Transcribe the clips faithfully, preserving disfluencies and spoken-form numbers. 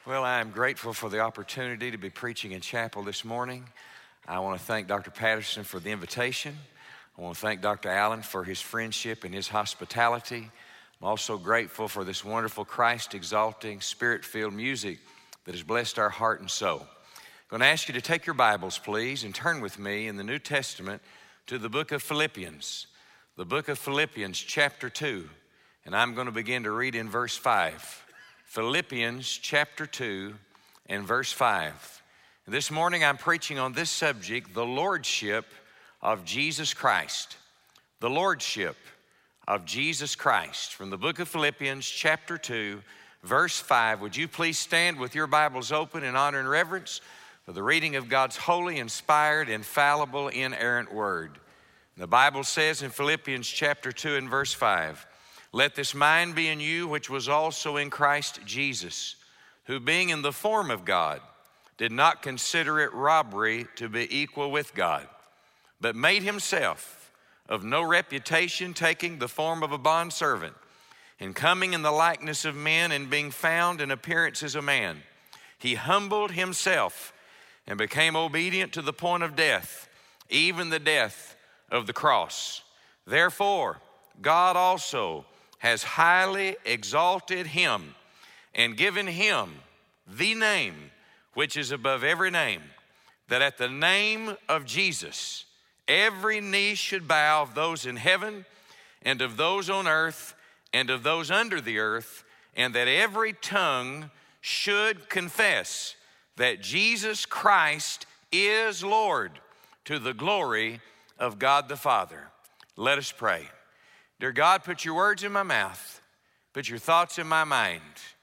Well, I am grateful for the opportunity to be preaching in chapel this morning. I want to thank Doctor Patterson for the invitation. I want to thank Doctor Allen for his friendship and his hospitality. I'm also grateful for this wonderful Christ-exalting, Spirit-filled music that has blessed our heart and soul. I'm going to ask you to take your Bibles, please, and turn with me in the New Testament to the book of Philippians. The book of Philippians, chapter two, and I'm going to begin to read in verse five. Philippians chapter two and verse five. And this morning I'm preaching on this subject, the Lordship of Jesus Christ. The Lordship of Jesus Christ. From the book of Philippians chapter two, verse five. Would you please stand with your Bibles open in honor and reverence for the reading of God's holy, inspired, infallible, inerrant word. And the Bible says in Philippians chapter two and verse five, "Let this mind be in you, which was also in Christ Jesus, who being in the form of God, did not consider it robbery to be equal with God, but made himself of no reputation, taking the form of a bondservant, and coming in the likeness of men, and being found in appearance as a man, he humbled himself and became obedient to the point of death, even the death of the cross. Therefore, God also has highly exalted him and given him the name which is above every name, that at the name of Jesus every knee should bow, of those in heaven and of those on earth and of those under the earth, and that every tongue should confess that Jesus Christ is Lord, to the glory of God the Father." Let us pray. Dear God, put your words in my mouth, put your thoughts in my mind.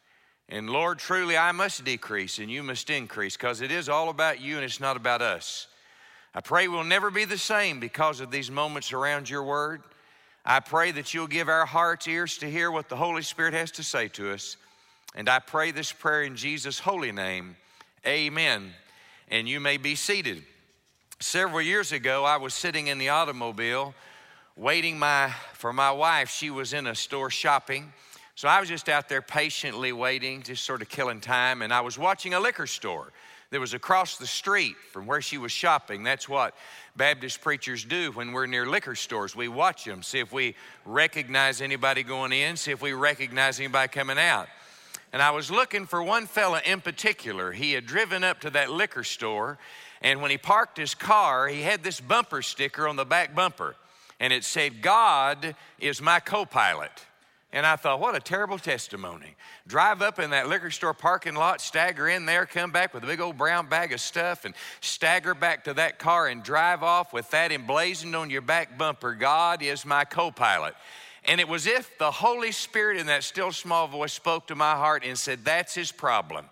And Lord, truly I must decrease and you must increase, because it is all about you and it's not about us. I pray we'll never be the same because of these moments around your word. I pray that you'll give our hearts ears to hear what the Holy Spirit has to say to us. And I pray this prayer in Jesus' holy name. Amen. And you may be seated. Several years ago, I was sitting in the automobile waiting my for my wife. She was in a store shopping. So I was just out there patiently waiting, just sort of killing time. And I was watching a liquor store that was across the street from where she was shopping. That's what Baptist preachers do when we're near liquor stores. We watch them, see if we recognize anybody going in, see if we recognize anybody coming out. And I was looking for one fella in particular. He had driven up to that liquor store, and when he parked his car, he had this bumper sticker on the back bumper. And it said, "God is my co-pilot." And I thought, what a terrible testimony. Drive up in that liquor store parking lot, stagger in there, come back with a big old brown bag of stuff, and stagger back to that car and drive off with that emblazoned on your back bumper, "God is my co-pilot." And it was as if the Holy Spirit in that still small voice spoke to my heart and said, that's his problem.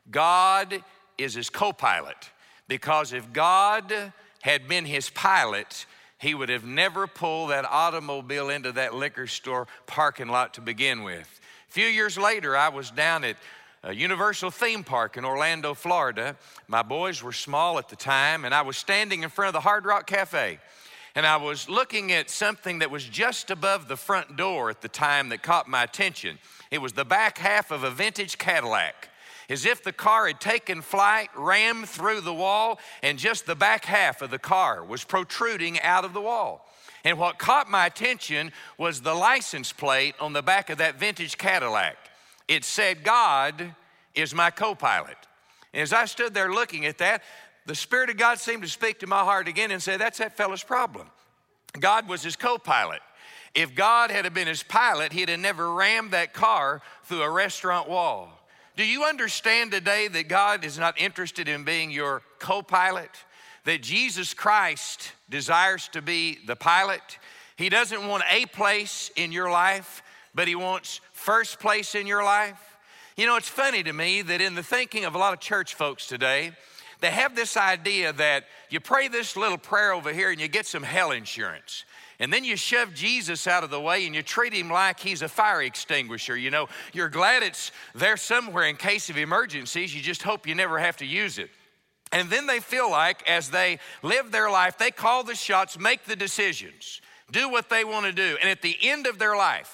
God is his co-pilot. Because if God had been his pilot, he would have never pulled that automobile into that liquor store parking lot to begin with. A few years later, I was down at a Universal theme park in Orlando, Florida. My boys were small at the time, and I was standing in front of the Hard Rock Cafe. And I was looking at something that was just above the front door at the time that caught my attention. It was the back half of a vintage Cadillac. As if the car had taken flight, rammed through the wall, and just the back half of the car was protruding out of the wall. And what caught my attention was the license plate on the back of that vintage Cadillac. It said, "God is my co-pilot." And as I stood there looking at that, the Spirit of God seemed to speak to my heart again and say, that's that fella's problem. God was his co-pilot. If God had been his pilot, he'd have never rammed that car through a restaurant wall. Do you understand today that God is not interested in being your co-pilot? That Jesus Christ desires to be the pilot? He doesn't want a place in your life, but he wants first place in your life. You know, it's funny to me that in the thinking of a lot of church folks today, they have this idea that you pray this little prayer over here and you get some hell insurance. And then you shove Jesus out of the way and you treat him like he's a fire extinguisher. You know, you're glad it's there somewhere in case of emergencies. You just hope you never have to use it. And then they feel like as they live their life, they call the shots, make the decisions, do what they want to do. And at the end of their life,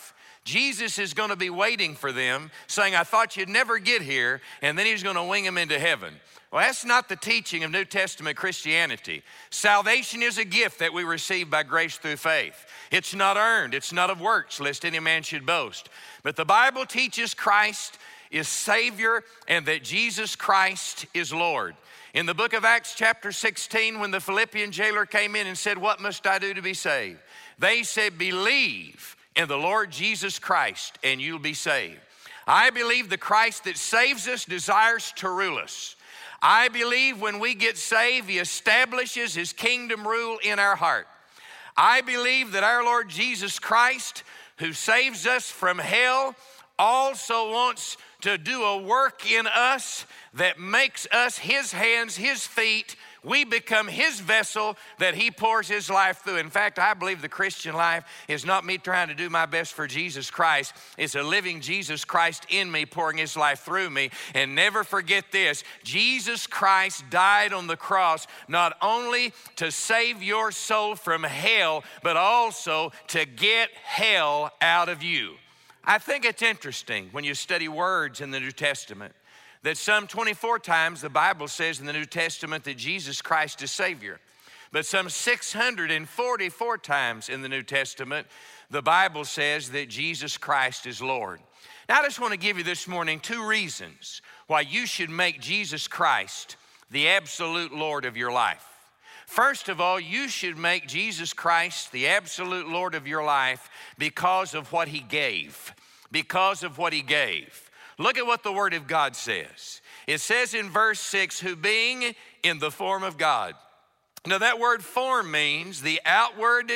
Jesus is going to be waiting for them, saying, I thought you'd never get here, and then he's going to wing them into heaven. Well, that's not the teaching of New Testament Christianity. Salvation is a gift that we receive by grace through faith. It's not earned. It's not of works, lest any man should boast. But the Bible teaches Christ is Savior and that Jesus Christ is Lord. In the book of Acts chapter sixteen, when the Philippian jailer came in and said, what must I do to be saved? They said, believe in the Lord Jesus Christ and you'll be saved. I believe the Christ that saves us desires to rule us. I believe when we get saved, he establishes his kingdom rule in our heart. I believe that our Lord Jesus Christ, who saves us from hell, also wants to do a work in us that makes us his hands, his feet. We become his vessel that he pours his life through. In fact, I believe the Christian life is not me trying to do my best for Jesus Christ. It's a living Jesus Christ in me, pouring his life through me. And never forget this, Jesus Christ died on the cross not only to save your soul from hell, but also to get hell out of you. I think it's interesting when you study words in the New Testament that some twenty-four times the Bible says in the New Testament that Jesus Christ is Savior. But some six hundred forty-four times in the New Testament, the Bible says that Jesus Christ is Lord. Now I just want to give you this morning two reasons why you should make Jesus Christ the absolute Lord of your life. First of all, you should make Jesus Christ the absolute Lord of your life because of what he gave. Because of what he gave. Look at what the Word of God says. It says in verse six, who being in the form of God. Now that word form means the outward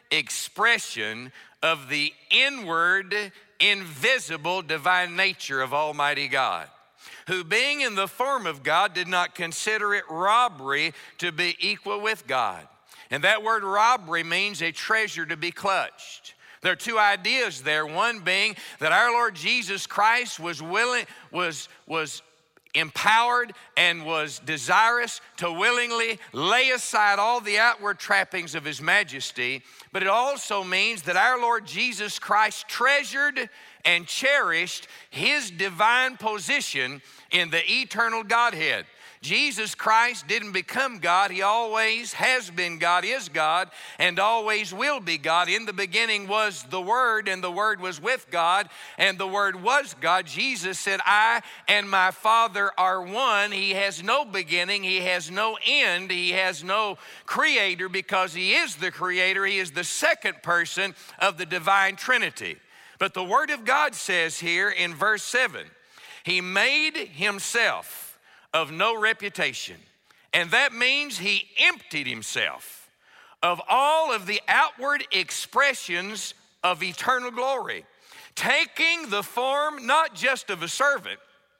expression of the inward, invisible, divine nature of Almighty God. Who being in the form of God did not consider it robbery to be equal with God. And that word robbery means a treasure to be clutched. There are two ideas there. One being that our Lord Jesus Christ was willing, was, was empowered and was desirous to willingly lay aside all the outward trappings of his majesty. But it also means that our Lord Jesus Christ treasured and cherished his divine position in the eternal Godhead. Jesus Christ didn't become God. He always has been God, is God, and always will be God. In the beginning was the Word, and the Word was with God, and the Word was God. Jesus said, I and my Father are one. He has no beginning. He has no end. He has no creator because he is the creator. He is the second person of the divine Trinity. But the Word of God says here in verse seven, he made himself of no reputation. And that means he emptied himself of all of the outward expressions of eternal glory, taking the form not just of a servant,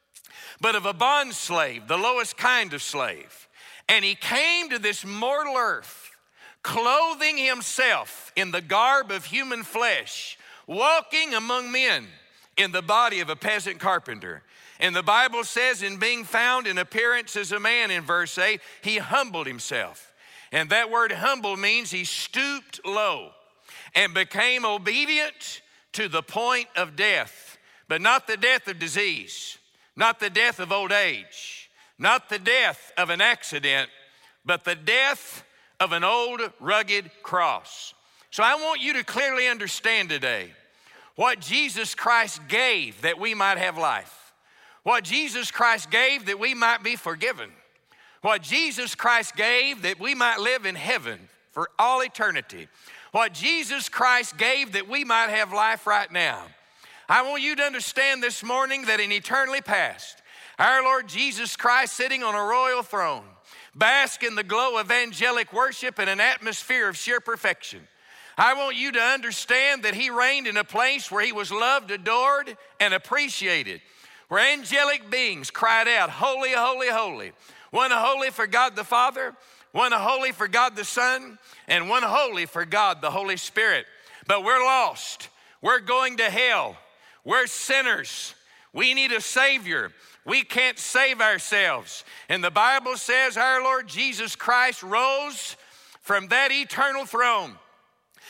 but of a bondslave, the lowest kind of slave. And he came to this mortal earth, clothing himself in the garb of human flesh, walking among men in the body of a peasant carpenter. And the Bible says, in being found in appearance as a man, in verse eight, he humbled himself. And that word humble means he stooped low and became obedient to the point of death. But not the death of disease, not the death of old age, not the death of an accident, but the death of an old rugged cross. So I want you to clearly understand today what Jesus Christ gave that we might have life. What Jesus Christ gave that we might be forgiven. What Jesus Christ gave that we might live in heaven for all eternity. What Jesus Christ gave that we might have life right now. I want you to understand this morning that in eternity past, our Lord Jesus Christ sitting on a royal throne, bask in the glow of angelic worship in an atmosphere of sheer perfection. I want you to understand that he reigned in a place where he was loved, adored, and appreciated. Where angelic beings cried out, holy, holy, holy. One holy for God the Father, one holy for God the Son, and one holy for God the Holy Spirit. But we're lost. We're going to hell. We're sinners. We need a Savior. We can't save ourselves. And the Bible says our Lord Jesus Christ rose from that eternal throne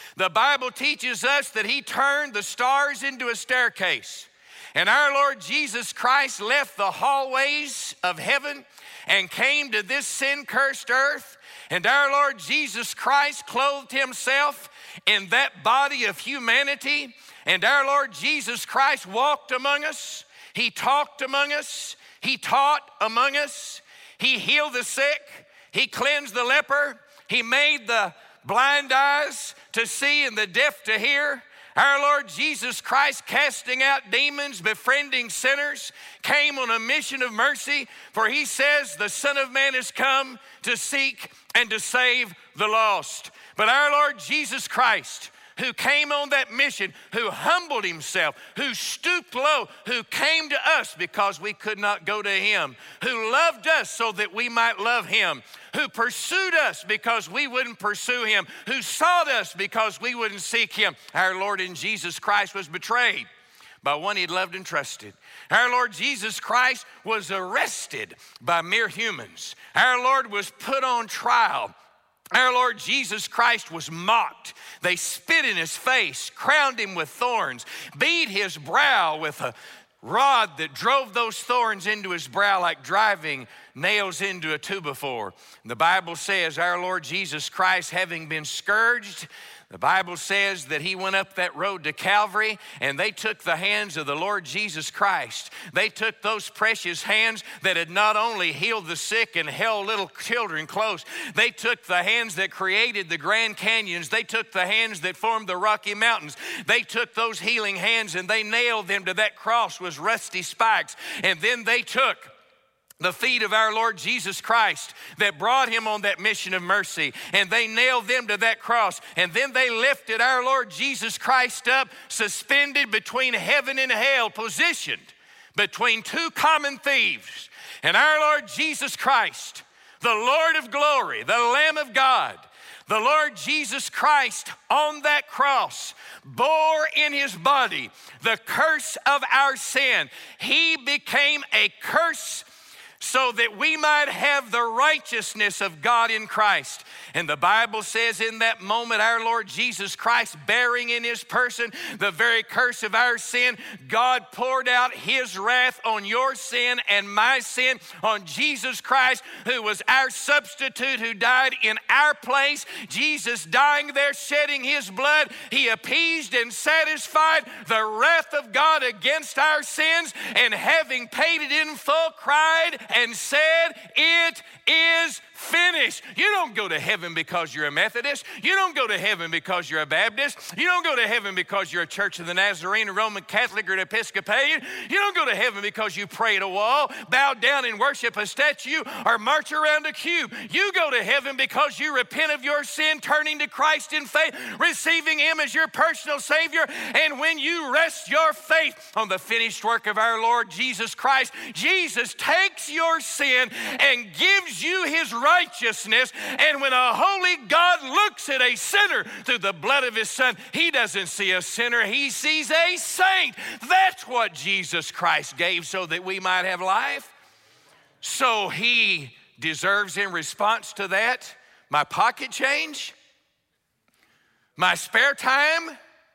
The Bible teaches us that he turned the stars into a staircase. And our Lord Jesus Christ left the hallways of heaven and came to this sin-cursed earth. And our Lord Jesus Christ clothed himself in that body of humanity. And our Lord Jesus Christ walked among us. He talked among us. He taught among us. He healed the sick. He cleansed the leper. He made the blind eyes to see and the deaf to hear. Our Lord Jesus Christ, casting out demons, befriending sinners, came on a mission of mercy, for he says the Son of Man has come to seek and to save the lost. But our Lord Jesus Christ, who came on that mission, who humbled himself, who stooped low, who came to us because we could not go to him, who loved us so that we might love him, who pursued us because we wouldn't pursue him, who sought us because we wouldn't seek him. Our Lord in Jesus Christ was betrayed by one he'd loved and trusted. Our Lord Jesus Christ was arrested by mere humans. Our Lord was put on trial. Our Lord Jesus Christ was mocked. They spit in his face, crowned him with thorns, beat his brow with a rod that drove those thorns into his brow like driving nails into a two by four. The Bible says our Lord Jesus Christ, having been scourged, the Bible says that he went up that road to Calvary, and they took the hands of the Lord Jesus Christ. They took those precious hands that had not only healed the sick and held little children close. They took the hands that created the Grand Canyons. They took the hands that formed the Rocky Mountains. They took those healing hands and they nailed them to that cross with rusty spikes. And then they took the feet of our Lord Jesus Christ that brought him on that mission of mercy, and they nailed them to that cross, and then they lifted our Lord Jesus Christ up, suspended between heaven and hell, positioned between two common thieves. And our Lord Jesus Christ, the Lord of glory, the Lamb of God, the Lord Jesus Christ on that cross bore in his body the curse of our sin. He became a curse so that we might have the righteousness of God in Christ. And the Bible says in that moment, our Lord Jesus Christ bearing in his person the very curse of our sin, God poured out his wrath on your sin and my sin, on Jesus Christ, who was our substitute, who died in our place. Jesus dying there, shedding his blood, he appeased and satisfied the wrath of God against our sins, and having paid it in full, cried and said, "It is finished." You don't go to heaven because you're a Methodist. You don't go to heaven because you're a Baptist. You don't go to heaven because you're a Church of the Nazarene, a Roman Catholic, or an Episcopalian. You don't go to heaven because you pray at a wall, bow down and worship a statue, or march around a cube. You go to heaven because you repent of your sin, turning to Christ in faith, receiving him as your personal Savior. And when you rest your faith on the finished work of our Lord Jesus Christ, Jesus takes your sin and gives you his righteousness. And when a holy God looks at a sinner through the blood of his Son, he doesn't see a sinner, he sees a saint. That's what Jesus Christ gave so that we might have life. So he deserves, in response to that, my pocket change, my spare time,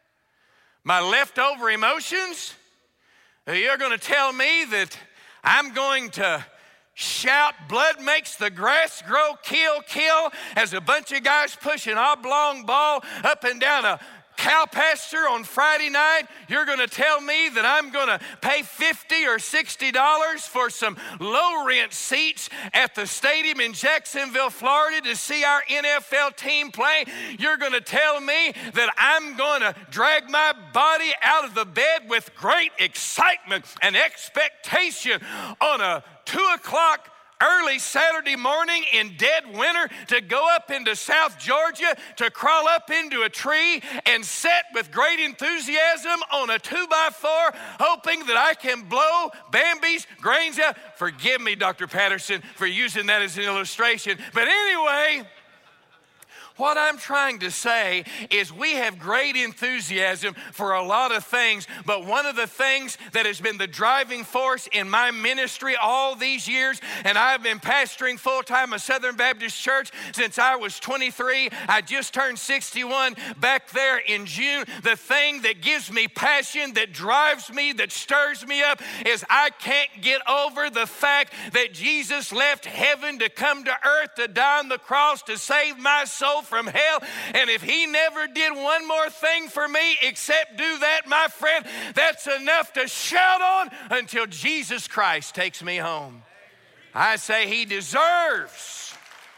my leftover emotions. You're going to tell me that I'm going to shout, "Blood makes the grass grow, kill, kill," as a bunch of guys push an oblong ball up and down a cow pasture on Friday night? You're going to tell me that I'm going to pay fifty or sixty dollars for some low rent seats at the stadium in Jacksonville, Florida to see our N F L team play? You're going to tell me that I'm going to drag my body out of the bed with great excitement and expectation on a two o'clock early Saturday morning in dead winter to go up into South Georgia, to crawl up into a tree and sit with great enthusiasm on a two by four, hoping that I can blow Bambi's grains out? Forgive me, Doctor Patterson, for using that as an illustration. But anyway, What I'm trying to say is we have great enthusiasm for a lot of things, but one of the things that has been the driving force in my ministry all these years, and I've been pastoring full-time a Southern Baptist church since I was twenty-three. I just turned sixty-one back there in June. The thing that gives me passion, that drives me, that stirs me up is I can't get over the fact that Jesus left heaven to come to earth to die on the cross to save my soul from hell. And if he never did one more thing for me except do that, my friend, that's enough to shout on until Jesus Christ takes me home. I say he deserves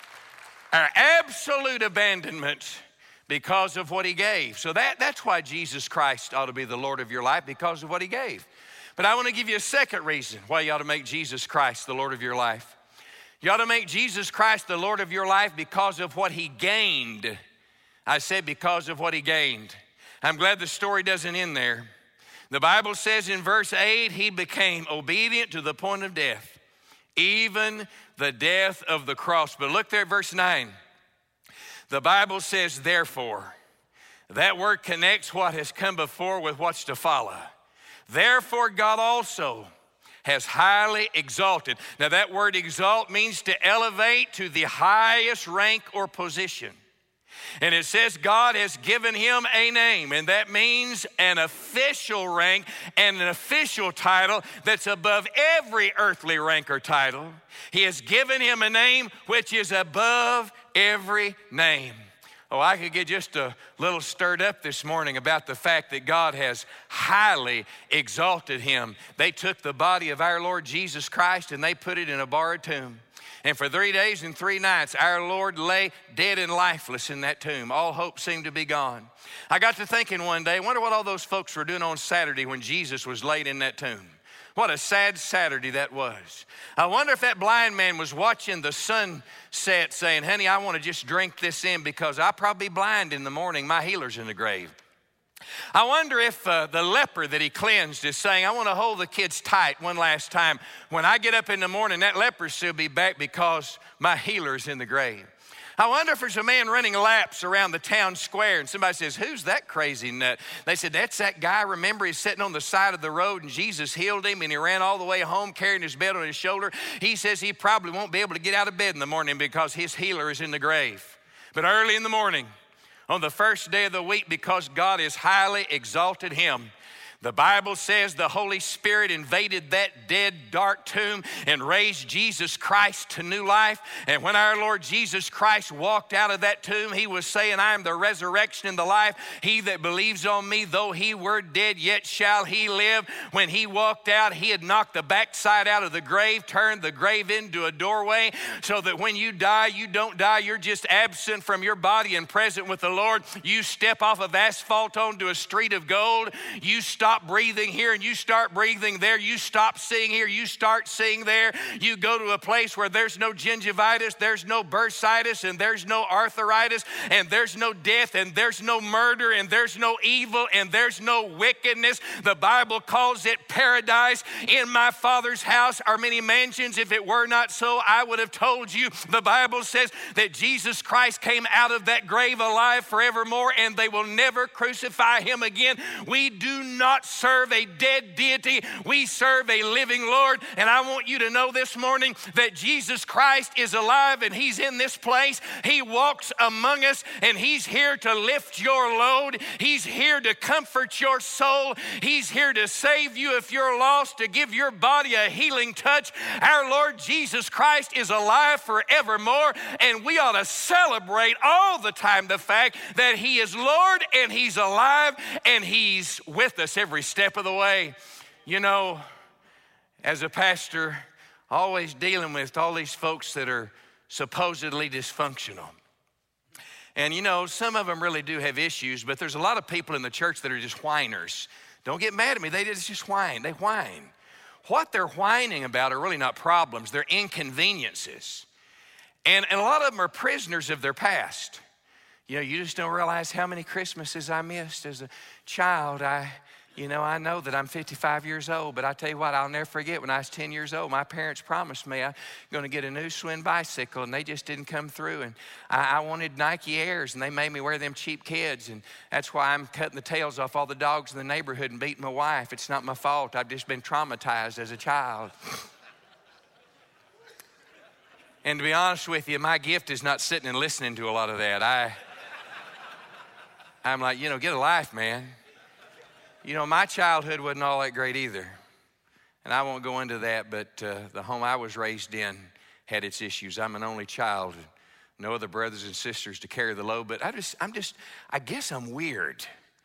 our absolute abandonment because of what he gave. So that, that's why Jesus Christ ought to be the Lord of your life, because of what he gave. But I want to give you a second reason why you ought to make Jesus Christ the Lord of your life. You ought to make Jesus Christ the Lord of your life because of what he gained. I said because of what he gained. I'm glad the story doesn't end there. The Bible says in verse eight, he became obedient to the point of death, even the death of the cross. But look there at verse nine. The Bible says, therefore. That word connects what has come before with what's to follow. Therefore, God also has highly exalted. Now that word exalt means to elevate to the highest rank or position. And it says God has given him a name, and that means an official rank and an official title that's above every earthly rank or title. He has given him a name which is above every name. Oh, I could get just a little stirred up this morning about the fact that God has highly exalted him. They took the body of our Lord Jesus Christ and they put it in a borrowed tomb. And for three days and three nights, our Lord lay dead and lifeless in that tomb. All hope seemed to be gone. I got to thinking one day, I wonder what all those folks were doing on Saturday when Jesus was laid in that tomb. What a sad Saturday that was. I wonder if that blind man was watching the sunset saying, honey, I want to just drink this in because I'll probably be blind in the morning. My healer's in the grave. I wonder if uh, the leper that he cleansed is saying, I want to hold the kids tight one last time. When I get up in the morning, that leper still be back because my healer's in the grave. I wonder if there's a man running laps around the town square and somebody says, who's that crazy nut? They said, that's that guy. Remember, he's sitting on the side of the road and Jesus healed him and he ran all the way home carrying his bed on his shoulder. He says he probably won't be able to get out of bed in the morning because his healer is in the grave. But early in the morning, on the first day of the week, because God has highly exalted him, the Bible says the Holy Spirit invaded that dead, dark tomb and raised Jesus Christ to new life. And when our Lord Jesus Christ walked out of that tomb, he was saying, I am the resurrection and the life. He that believes on me, though he were dead, yet shall he live. When he walked out, he had knocked the backside out of the grave, turned the grave into a doorway, so that when you die, you don't die. You're just absent from your body and present with the Lord. You step off of asphalt onto a street of gold. You stop Stop breathing here and you start breathing there. You stop seeing here, you start seeing there. You go to a place where there's no gingivitis, there's no bursitis, and there's no arthritis, and there's no death, and there's no murder, and there's no evil, and there's no wickedness. The Bible calls it paradise. In my Father's house are many mansions. If it were not so, I would have told you. The Bible says that Jesus Christ came out of that grave alive forevermore, and they will never crucify him again. We do not serve a dead deity. We serve a living Lord. And I want you to know this morning that Jesus Christ is alive and he's in this place. He walks among us and he's here to lift your load. He's here to comfort your soul. He's here to save you if you're lost, to give your body a healing touch. Our Lord Jesus Christ is alive forevermore, and we ought to celebrate all the time the fact that he is Lord and he's alive and he's with us every step of the way. You know, as a pastor, always dealing with all these folks that are supposedly dysfunctional. And you know, some of them really do have issues, but there's a lot of people in the church that are just whiners. Don't get mad at me, they just whine, they whine. What they're whining about are really not problems, they're inconveniences. And, and a lot of them are prisoners of their past. You know, you just don't realize how many Christmases I missed as a child. I You know, I know that I'm fifty-five years old, but I tell you what, I'll never forget when I was ten years old, my parents promised me I'm going to get a new Schwinn bicycle, and they just didn't come through. And I, I wanted Nike Airs, and they made me wear them cheap kids. And that's why I'm cutting the tails off all the dogs in the neighborhood and beating my wife. It's not my fault. I've just been traumatized as a child. And to be honest with you, my gift is not sitting and listening to a lot of that. I, I'm like, you know, get a life, man. You know, my childhood wasn't all that great either. And I won't go into that, but uh, the home I was raised in had its issues. I'm an only child, no other brothers and sisters to carry the load. But I just, I'm just, I guess I'm weird.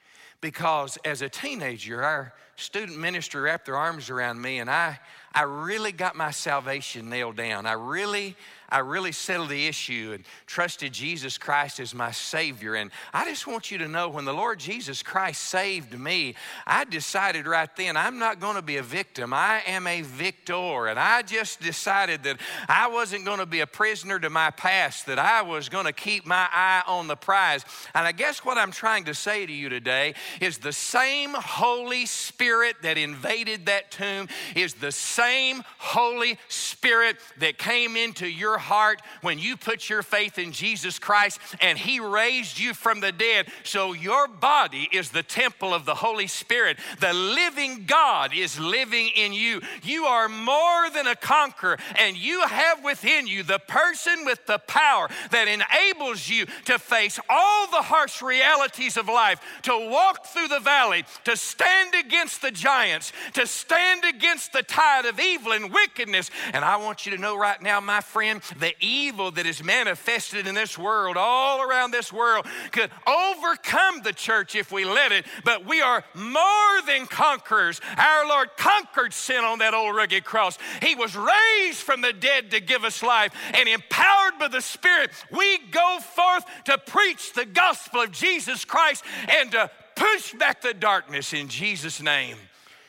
Because as a teenager, our student ministry wrapped their arms around me, and I, I really got my salvation nailed down. I really, I really settled the issue and trusted Jesus Christ as my Savior. And I just want you to know, when the Lord Jesus Christ saved me, I decided right then, I'm not going to be a victim. I am a victor. And I just decided that I wasn't going to be a prisoner to my past, that I was going to keep my eye on the prize. And I guess what I'm trying to say to you today is the same Holy Spirit that invaded that tomb is the same Holy Spirit that came into your heart when you put your faith in Jesus Christ and He raised you from the dead. So your body is the temple of the Holy Spirit. The living God is living in you. You are more than a conqueror, and you have within you the person with the power that enables you to face all the harsh realities of life, to walk through the valley, to stand against the giants, to stand against the tide of evil and wickedness. And I want you to know right now, my friend, the evil that is manifested in this world, all around this world, could overcome the church if we let it, but we are more than conquerors. Our Lord conquered sin on that old rugged cross. He was raised from the dead to give us life, and empowered by the Spirit, we go forth to preach the gospel of Jesus Christ and to push back the darkness in Jesus' name.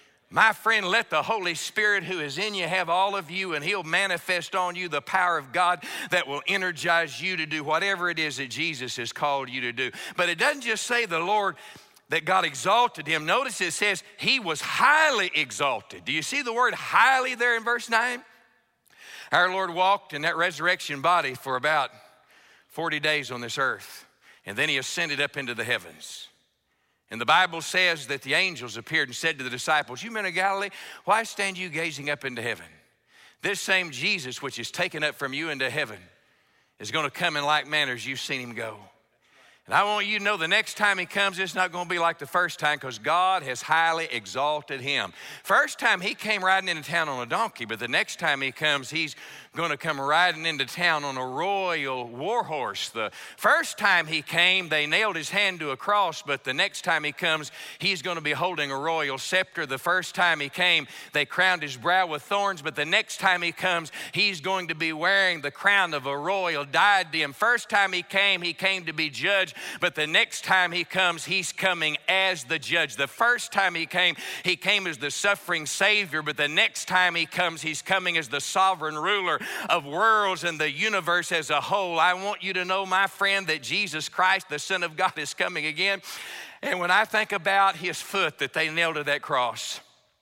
My friend, let the Holy Spirit who is in you have all of you, and He'll manifest on you the power of God that will energize you to do whatever it is that Jesus has called you to do. But it doesn't just say the Lord, that God exalted Him. Notice it says He was highly exalted. Do you see the word highly there in verse nine? Our Lord walked in that resurrection body for about forty days on this earth, and then He ascended up into the heavens. And the Bible says that the angels appeared and said to the disciples, "You men of Galilee, why stand you gazing up into heaven? This same Jesus which is taken up from you into heaven is going to come in like manner as you've seen Him go." And I want you to know the next time He comes, it's not going to be like the first time, because God has highly exalted Him. First time He came riding into town on a donkey, but the next time He comes, He's going to come riding into town on a royal war horse. The first time He came, they nailed His hand to a cross, but the next time He comes, He's going to be holding a royal scepter. The first time He came, they crowned His brow with thorns, but the next time He comes, He's going to be wearing the crown of a royal diadem. First time He came, He came to be judged, but the next time He comes, He's coming as the judge. The first time He came, He came as the suffering Savior, but the next time He comes, He's coming as the sovereign ruler of worlds and the universe as a whole. I want you to know, my friend, that Jesus Christ, the Son of God, is coming again. And when I think about His foot that they nailed to that cross,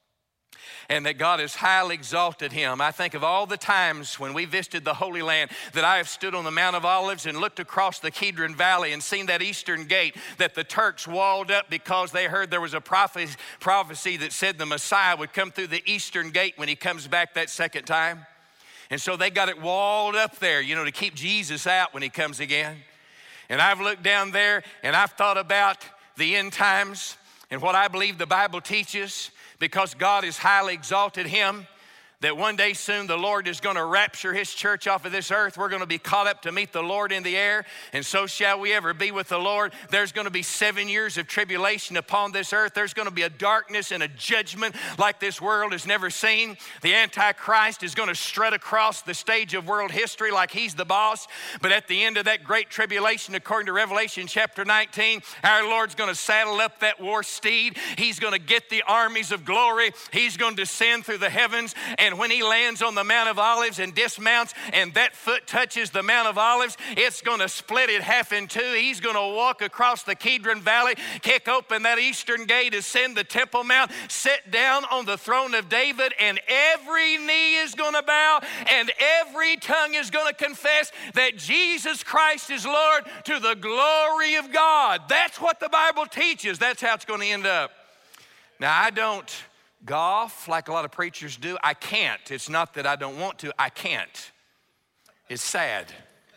and that God has highly exalted Him, I think of all the times when we visited the Holy Land that I have stood on the Mount of Olives and looked across the Kidron Valley and seen that eastern gate that the Turks walled up because they heard there was a prophecy, prophecy that said the Messiah would come through the eastern gate when He comes back that second time. And so they got it walled up there, you know, to keep Jesus out when He comes again. And I've looked down there and I've thought about the end times and what I believe the Bible teaches, because God has highly exalted Him, that one day soon the Lord is going to rapture His church off of this earth. We're going to be caught up to meet the Lord in the air, and so shall we ever be with the Lord. There's going to be seven years of tribulation upon this earth. There's going to be a darkness and a judgment like this world has never seen. The Antichrist is going to strut across the stage of world history like he's the boss. But at the end of that great tribulation, according to Revelation chapter nineteen, our Lord's going to saddle up that war steed. He's going to get the armies of glory. He's going to descend through the heavens, and And when he lands on the Mount of Olives and dismounts and that foot touches the Mount of Olives, it's going to split it half in two. He's going to walk across the Kidron Valley, kick open that eastern gate, ascend the Temple Mount, sit down on the throne of David, and every knee is going to bow and every tongue is going to confess that Jesus Christ is Lord to the glory of God. That's what the Bible teaches. That's how it's going to end up. Now, I don't golf like a lot of preachers do. I can't. It's not that I don't want to. I can't. It's sad.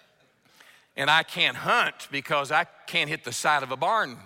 And I can't hunt because I can't hit the side of a barn.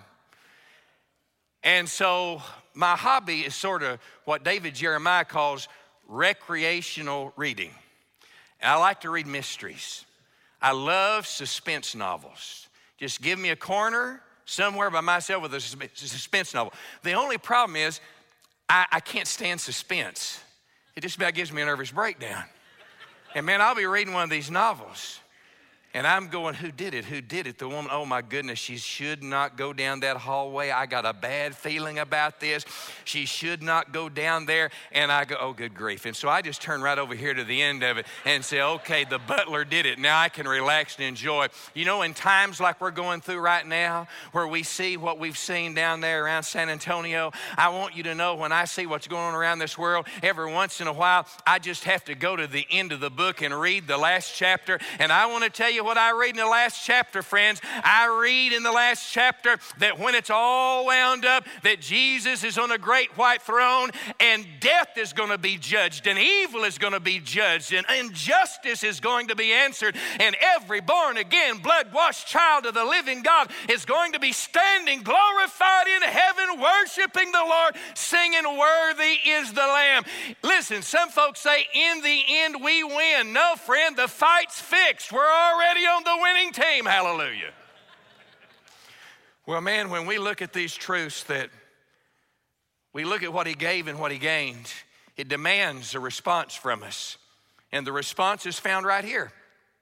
And so my hobby is sort of what David Jeremiah calls recreational reading. And I like to read mysteries. I love suspense novels. Just give me a corner somewhere by myself with a suspense novel. The only problem is I, I can't stand suspense. It just about gives me a nervous breakdown. And man, I'll be reading one of these novels and I'm going, who did it? Who did it? The woman, oh my goodness, she should not go down that hallway. I got a bad feeling about this. She should not go down there. And I go, oh, good grief. And so I just turn right over here to the end of it and say, okay, the butler did it. Now I can relax and enjoy. You know, in times like we're going through right now, where we see what we've seen down there around San Antonio, I want you to know when I see what's going on around this world, every once in a while, I just have to go to the end of the book and read the last chapter. And I want to tell you what I read in the last chapter, friends. I read in the last chapter that when it's all wound up, that Jesus is on a great white throne and death is going to be judged and evil is going to be judged and injustice is going to be answered, and every born again, blood-washed child of the living God is going to be standing glorified in heaven, worshiping the Lord, singing, worthy is the Lamb. Listen, some folks say in the end we win. No, friend, the fight's fixed. We're already on the winning team. Hallelujah. Well, man, when we look at these truths, that we look at what he gave and what he gained, it demands a response from us. And the response is found right here.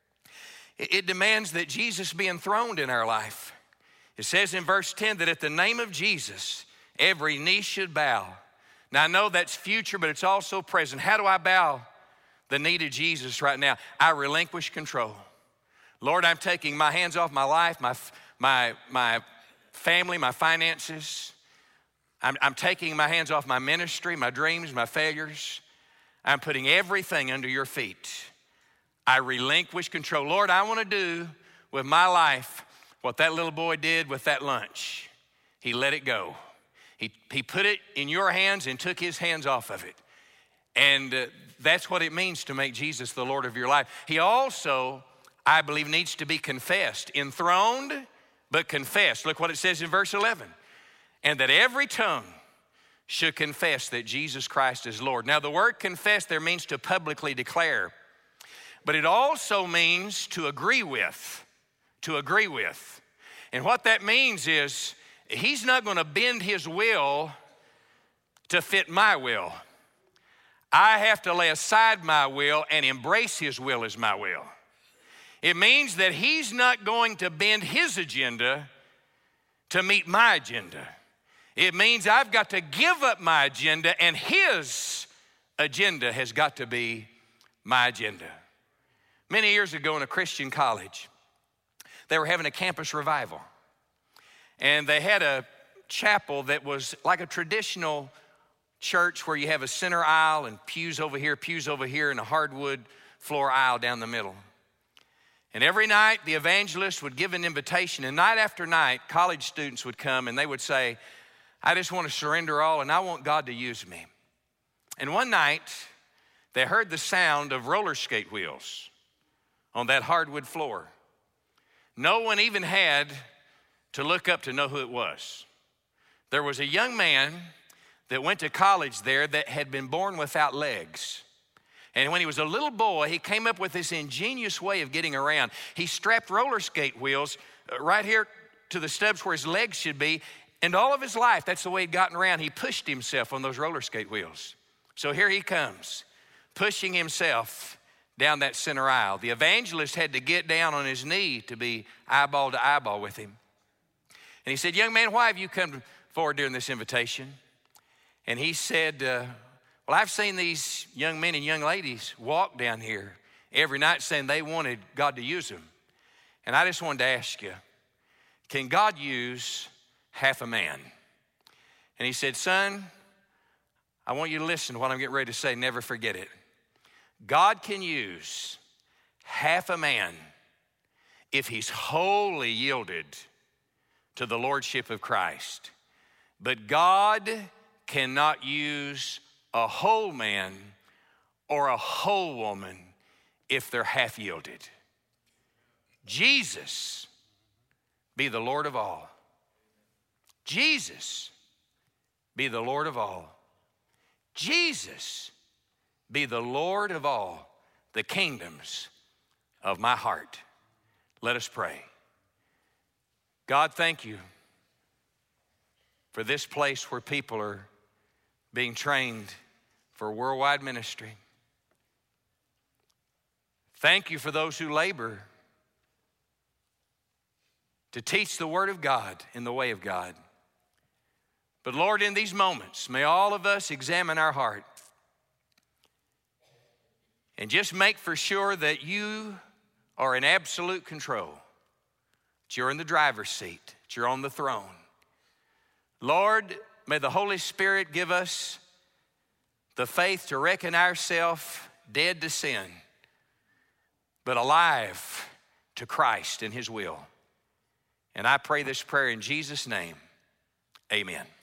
It demands that Jesus be enthroned in our life. It says in verse ten that at the name of Jesus, every knee should bow. Now, I know that's future, but it's also present. How do I bow the knee to Jesus right now? I relinquish control. Lord, I'm taking my hands off my life, my, my, my family, my finances. I'm, I'm taking my hands off my ministry, my dreams, my failures. I'm putting everything under your feet. I relinquish control. Lord, I want to do with my life what that little boy did with that lunch. He let it go. He, he put it in your hands and took his hands off of it. And uh, that's what it means to make Jesus the Lord of your life. He also, I believe, needs to be confessed. Enthroned, but confessed. Look what it says in verse eleven. And that every tongue should confess that Jesus Christ is Lord. Now, the word confess there means to publicly declare. But it also means to agree with. To agree with. And what that means is he's not going to bend his will to fit my will. I have to lay aside my will and embrace his will as my will. It means that he's not going to bend his agenda to meet my agenda. It means I've got to give up my agenda and his agenda has got to be my agenda. Many years ago in a Christian college, they were having a campus revival. And they had a chapel that was like a traditional church where you have a center aisle and pews over here, pews over here, and a hardwood floor aisle down the middle. And every night the evangelist would give an invitation, and night after night college students would come and they would say, I just want to surrender all and I want God to use me. And one night they heard the sound of roller skate wheels on that hardwood floor. No one even had to look up to know who it was. There was a young man that went to college there that had been born without legs. And when he was a little boy, he came up with this ingenious way of getting around. He strapped roller skate wheels right here to the stubs where his legs should be. And all of his life, that's the way he'd gotten around. He pushed himself on those roller skate wheels. So here he comes, pushing himself down that center aisle. The evangelist had to get down on his knee to be eyeball to eyeball with him. And he said, young man, why have you come forward during this invitation? And he said, uh, Well, I've seen these young men and young ladies walk down here every night saying they wanted God to use them. And I just wanted to ask you, can God use half a man? And he said, son, I want you to listen to what I'm getting ready to say. Never forget it. God can use half a man if he's wholly yielded to the lordship of Christ. But God cannot use a whole man or a whole woman if they're half yielded. Jesus be the Lord of all. Jesus be the Lord of all. Jesus be the Lord of all the kingdoms of my heart. Let us pray. God, thank you for this place where people are being trained for worldwide ministry. Thank you for those who labor to teach the Word of God in the way of God. But Lord, in these moments, may all of us examine our heart and just make for sure that you are in absolute control, that you're in the driver's seat, that you're on the throne. Lord, may the Holy Spirit give us the faith to reckon ourselves dead to sin, but alive to Christ and his will. And I pray this prayer in Jesus' name. Amen.